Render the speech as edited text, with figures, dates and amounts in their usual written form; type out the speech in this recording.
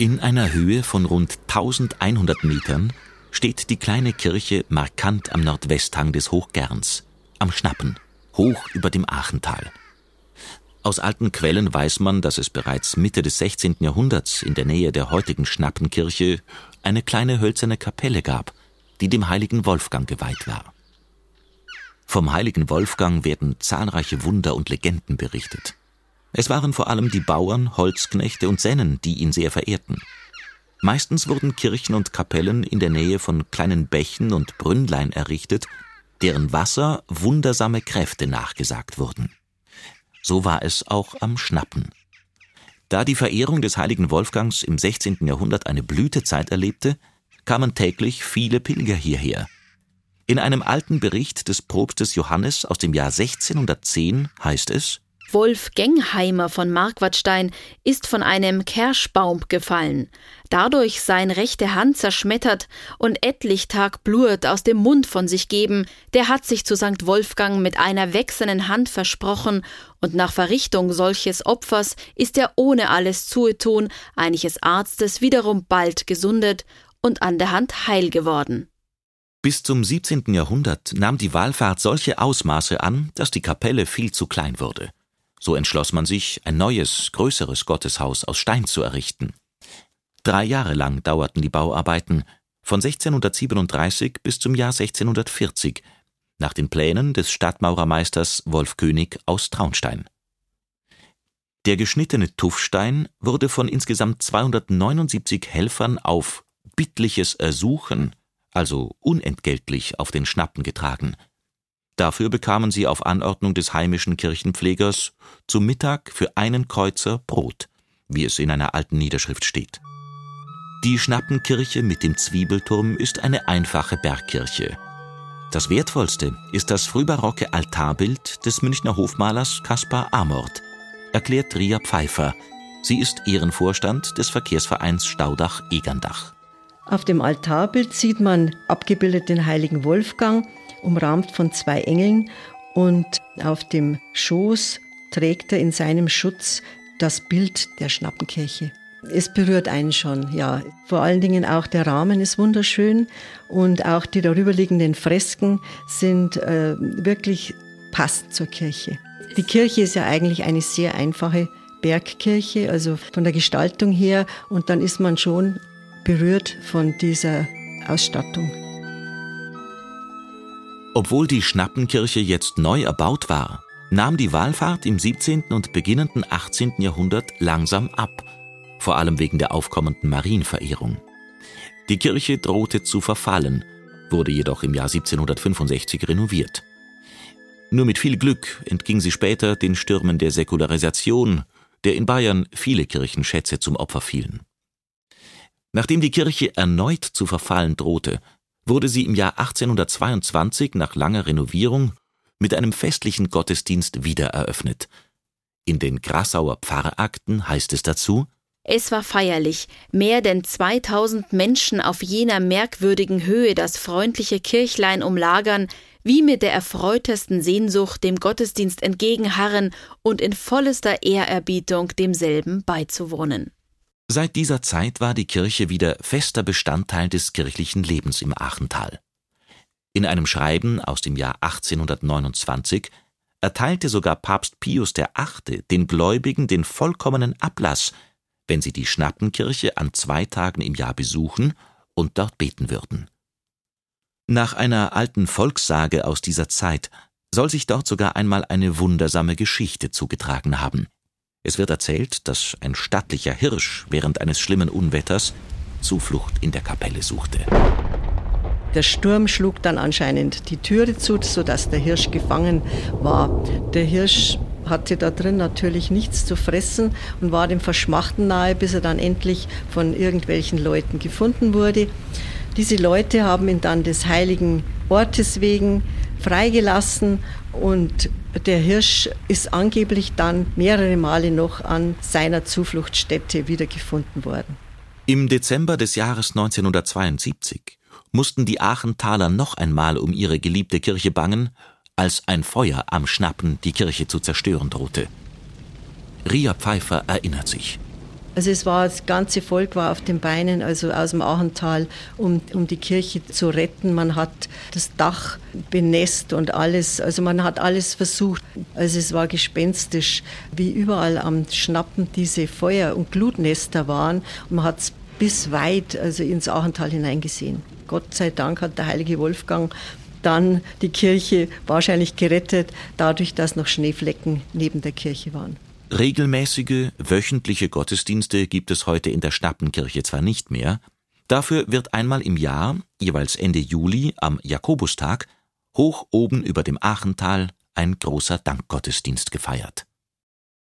In einer Höhe von rund 1100 Metern steht die kleine Kirche markant am Nordwesthang des Hochgerns, am Schnappen, hoch über dem Aachental. Aus alten Quellen weiß man, dass es bereits Mitte des 16. Jahrhunderts in der Nähe der heutigen Schnappenkirche eine kleine hölzerne Kapelle gab, die dem heiligen Wolfgang geweiht war. Vom heiligen Wolfgang werden zahlreiche Wunder und Legenden berichtet. Es waren vor allem die Bauern, Holzknechte und Sennen, die ihn sehr verehrten. Meistens wurden Kirchen und Kapellen in der Nähe von kleinen Bächen und Brünnlein errichtet, deren Wasser wundersame Kräfte nachgesagt wurden. So war es auch am Schnappen. Da die Verehrung des heiligen Wolfgangs im 16. Jahrhundert eine Blütezeit erlebte, kamen täglich viele Pilger hierher. In einem alten Bericht des Propstes Johannes aus dem Jahr 1610 heißt es: Wolf Gengheimer von Marquardstein ist von einem Kerschbaum gefallen, dadurch sein rechte Hand zerschmettert und etlich Tag Blut aus dem Mund von sich geben, der hat sich zu St. Wolfgang mit einer wächsernen Hand versprochen, und nach Verrichtung solches Opfers ist er ohne alles Zuetun einiges Arztes wiederum bald gesundet und an der Hand heil geworden. Bis zum 17. Jahrhundert nahm die Wallfahrt solche Ausmaße an, dass die Kapelle viel zu klein wurde. So entschloss man sich, ein neues, größeres Gotteshaus aus Stein zu errichten. 3 Jahre lang dauerten die Bauarbeiten, von 1637 bis zum Jahr 1640, nach den Plänen des Stadtmaurermeisters Wolf König aus Traunstein. Der geschnittene Tuffstein wurde von insgesamt 279 Helfern auf bittliches Ersuchen, also unentgeltlich, auf den Schnappen getragen. Dafür bekamen sie auf Anordnung des heimischen Kirchenpflegers zum Mittag für einen Kreuzer Brot, wie es in einer alten Niederschrift steht. Die Schnappenkirche mit dem Zwiebelturm ist eine einfache Bergkirche. Das Wertvollste ist das frühbarocke Altarbild des Münchner Hofmalers Caspar Amort, erklärt Ria Pfeiffer. Sie ist Ehrenvorstand des Verkehrsvereins Staudach-Egerndach. Auf dem Altarbild sieht man abgebildet den heiligen Wolfgang, umrahmt von 2 Engeln, und auf dem Schoß trägt er in seinem Schutz das Bild der Schnappenkirche. Es berührt einen schon, ja. Vor allen Dingen auch der Rahmen ist wunderschön und auch die darüberliegenden Fresken sind wirklich passend zur Kirche. Die Kirche ist ja eigentlich eine sehr einfache Bergkirche, also von der Gestaltung her, und dann ist man schon berührt von dieser Ausstattung. Obwohl die Schnappenkirche jetzt neu erbaut war, nahm die Wallfahrt im 17. und beginnenden 18. Jahrhundert langsam ab, vor allem wegen der aufkommenden Marienverehrung. Die Kirche drohte zu verfallen, wurde jedoch im Jahr 1765 renoviert. Nur mit viel Glück entging sie später den Stürmen der Säkularisation, der in Bayern viele Kirchenschätze zum Opfer fielen. Nachdem die Kirche erneut zu verfallen drohte, wurde sie im Jahr 1822 nach langer Renovierung mit einem festlichen Gottesdienst wiedereröffnet. In den Grassauer Pfarrakten heißt es dazu: Es war feierlich, mehr denn 2000 Menschen auf jener merkwürdigen Höhe das freundliche Kirchlein umlagern, wie mit der erfreutesten Sehnsucht dem Gottesdienst entgegenharren und in vollester Ehrerbietung demselben beizuwohnen. Seit dieser Zeit war die Kirche wieder fester Bestandteil des kirchlichen Lebens im Aachental. In einem Schreiben aus dem Jahr 1829 erteilte sogar Papst Pius VIII. Den Gläubigen den vollkommenen Ablass, wenn sie die Schnappenkirche an 2 Tagen im Jahr besuchen und dort beten würden. Nach einer alten Volkssage aus dieser Zeit soll sich dort sogar einmal eine wundersame Geschichte zugetragen haben. Es wird erzählt, dass ein stattlicher Hirsch während eines schlimmen Unwetters Zuflucht in der Kapelle suchte. Der Sturm schlug dann anscheinend die Türe zu, sodass der Hirsch gefangen war. Der Hirsch hatte da drin natürlich nichts zu fressen und war dem Verschmachten nahe, bis er dann endlich von irgendwelchen Leuten gefunden wurde. Diese Leute haben ihn dann des heiligen Ortes wegen freigelassen und der Hirsch ist angeblich dann mehrere Male noch an seiner Zufluchtsstätte wiedergefunden worden. Im Dezember des Jahres 1972 mussten die Aachentaler noch einmal um ihre geliebte Kirche bangen, als ein Feuer am Schnappen die Kirche zu zerstören drohte. Ria Pfeiffer erinnert sich. Also das ganze Volk war auf den Beinen, also aus dem Achental, um die Kirche zu retten. Man hat das Dach benässt und alles, also man hat alles versucht. Also es war gespenstisch, wie überall am Schnappen diese Feuer- und Glutnester waren. Und man hat es bis weit also ins Achental hineingesehen. Gott sei Dank hat der heilige Wolfgang dann die Kirche wahrscheinlich gerettet, dadurch, dass noch Schneeflecken neben der Kirche waren. Regelmäßige, wöchentliche Gottesdienste gibt es heute in der Schnappenkirche zwar nicht mehr, dafür wird einmal im Jahr, jeweils Ende Juli am Jakobustag, hoch oben über dem Achental ein großer Dankgottesdienst gefeiert.